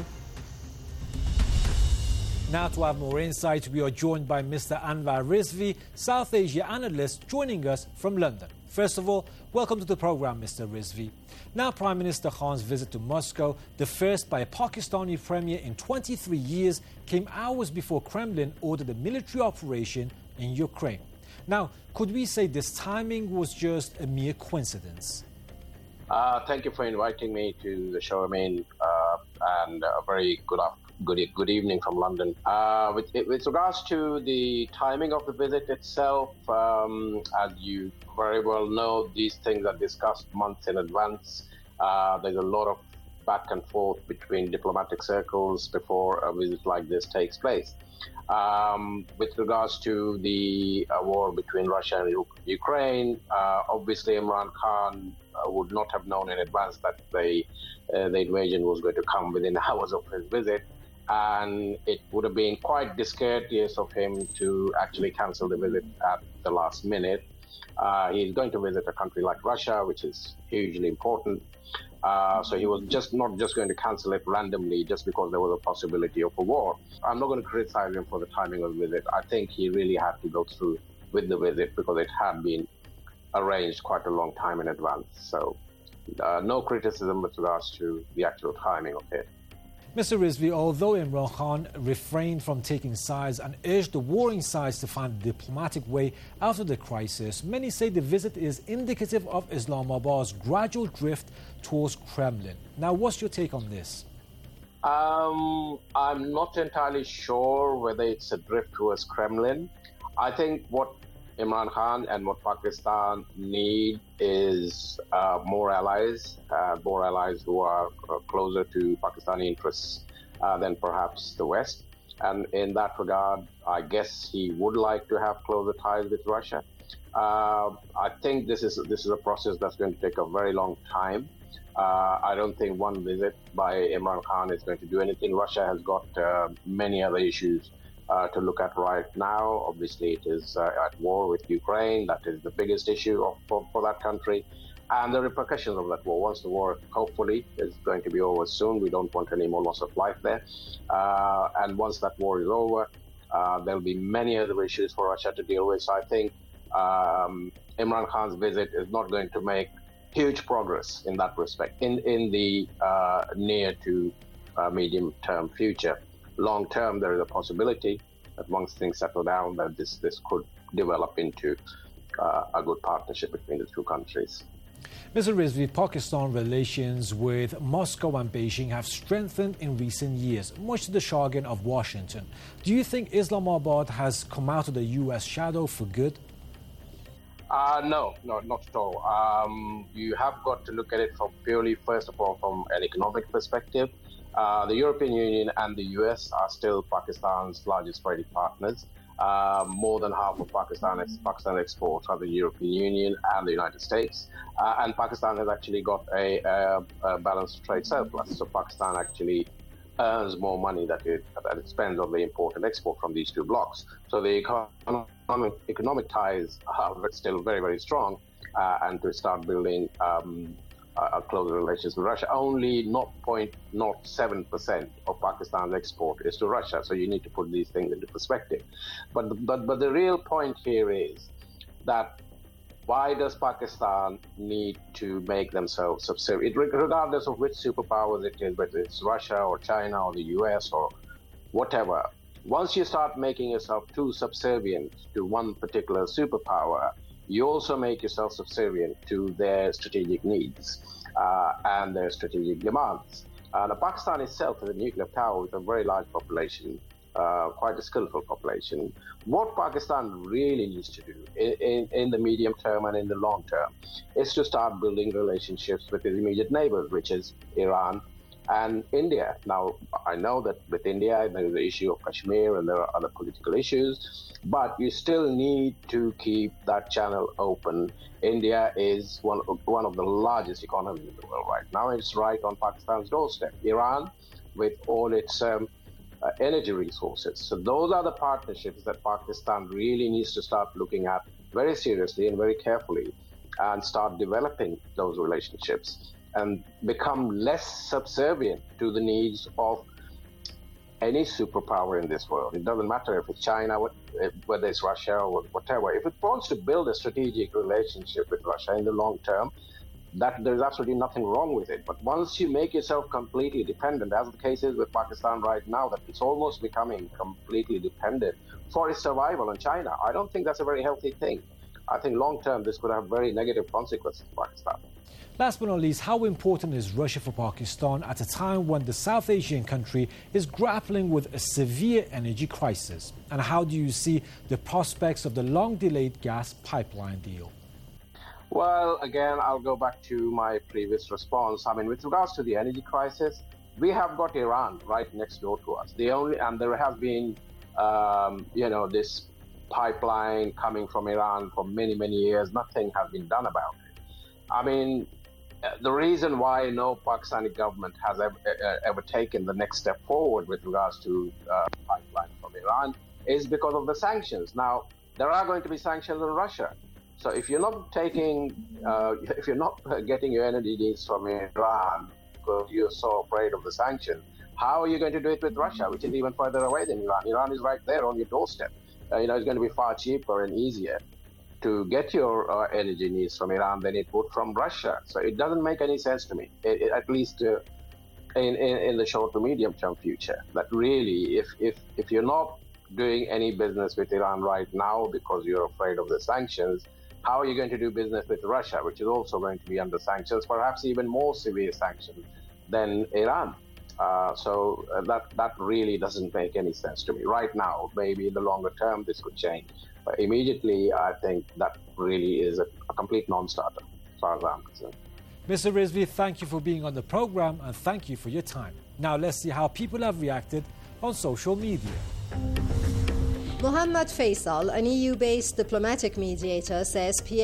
Now to have more insight, we are joined by Mr. Anwar Rizvi, South Asia analyst, joining us from London. First of all, welcome to the program, Mr. Rizvi. Now, Prime Minister Khan's visit to Moscow, the first by a Pakistani premier in 23 years, came hours before Kremlin ordered a military operation in Ukraine. Now, could we say this timing was just a mere coincidence? Thank you for inviting me to the show, and a very good evening from London. With regards to the timing of the visit itself, as you very well know, these things are discussed months in advance. There's a lot of back and forth between diplomatic circles before a visit like this takes place. With regards to the war between Russia and Ukraine, obviously Imran Khan would not have known in advance that the invasion was going to come within hours of his visit. And it would have been quite discourteous of him to actually cancel the visit at the last minute. He's going to visit a country like Russia, which is hugely important. So he was not just going to cancel it randomly just because there was a possibility of a war. I'm not going to criticize him for the timing of the visit. I think he really had to go through with the visit because it had been arranged quite a long time in advance. So no criticism with regards to the actual timing of it. Mr. Rizvi, although Imran Khan refrained from taking sides and urged the warring sides to find a diplomatic way out of the crisis, many say the visit is indicative of Islamabad's gradual drift towards Kremlin. Now, what's your take on this? I'm not entirely sure whether it's a drift towards Kremlin. I think what Imran Khan and what Pakistan need is more allies who are closer to Pakistani interests than perhaps the West. And in that regard, I guess he would like to have closer ties with Russia. I think this is a process that's going to take a very long time. I don't think one visit by Imran Khan is going to do anything. Russia has got many other issues to look at right now. Obviously, it is at war with Ukraine. That is the biggest issue for that country. And the repercussions of that war. Once the war, hopefully, is going to be over soon, we don't want any more loss of life there. And once that war is over, there'll be many other issues for Russia to deal with. So I think Imran Khan's visit is not going to make huge progress in that respect in the near to medium-term future. Long-term, there is a possibility that once things settle down, that this could develop into a good partnership between the two countries. Mr. Rizvi, Pakistan relations with Moscow and Beijing have strengthened in recent years, much to the chagrin of Washington. Do you think Islamabad has come out of the U.S. shadow for good? No, not at all. You have got to look at it from purely, first of all, from an economic perspective. The European Union and the US are still Pakistan's largest trading partners. More than half of Pakistan exports are the European Union and the United States. And Pakistan has actually got a balanced trade surplus. So Pakistan actually earns more money that it spends on the import and export from these two blocks. So the economic ties are still very, very strong. And to start building closer relations with Russia, only 0.07% of Pakistan's export is to Russia. So you need to put these things into perspective. But the real point here is that why does Pakistan need to make themselves subservient, regardless of which superpowers it is, whether it's Russia or China or the US or whatever? Once you start making yourself too subservient to one particular superpower, you also make yourself subservient to their strategic needs and their strategic demands. Now, Pakistan itself is a nuclear power with a very large population, quite a skillful population. What Pakistan really needs to do in the medium term and in the long term is to start building relationships with its immediate neighbors, which is Iran and India. Now, I know that with India, there is the issue of Kashmir and there are other political issues, but you still need to keep that channel open. India is one of the largest economies in the world right now. It's right on Pakistan's doorstep. Iran, with all its energy resources. So those are the partnerships that Pakistan really needs to start looking at very seriously and very carefully and start developing those relationships and become less subservient to the needs of any superpower in this world. It doesn't matter if it's China, whether it's Russia or whatever. If it wants to build a strategic relationship with Russia in the long term, that there's absolutely nothing wrong with it. But once you make yourself completely dependent, as the case is with Pakistan right now, that it's almost becoming completely dependent for its survival on China, I don't think that's a very healthy thing. I think long term this could have very negative consequences for Pakistan. Last but not least, how important is Russia for Pakistan at a time when the South Asian country is grappling with a severe energy crisis? And how do you see the prospects of the long-delayed gas pipeline deal? Well, again, I'll go back to my previous response. I mean, with regards to the energy crisis, we have got Iran right next door to us. And there has been, this pipeline coming from Iran for many, many years. Nothing has been done about it. I mean, the reason why no Pakistani government has ever taken the next step forward with regards to pipeline from Iran is because of the sanctions. Now, there are going to be sanctions on Russia. So if you're not getting your energy needs from Iran because you're so afraid of the sanctions, how are you going to do it with Russia, which is even further away than Iran? Iran is right there on your doorstep. It's going to be far cheaper and easier to get your energy needs from Iran than it would from Russia. So it doesn't make any sense to me, at least in the short to medium term future. That really, if you're not doing any business with Iran right now because you're afraid of the sanctions, how are you going to do business with Russia, which is also going to be under sanctions, perhaps even more severe sanctions than Iran? So that really doesn't make any sense to me. Right now, maybe in the longer term, this could change. But immediately, I think that really is a complete non-starter, as far as I'm concerned. Mr. Rizvi, thank you for being on the program and thank you for your time. Now let's see how people have reacted on social media. Mohammad Faisal, an EU-based diplomatic mediator, says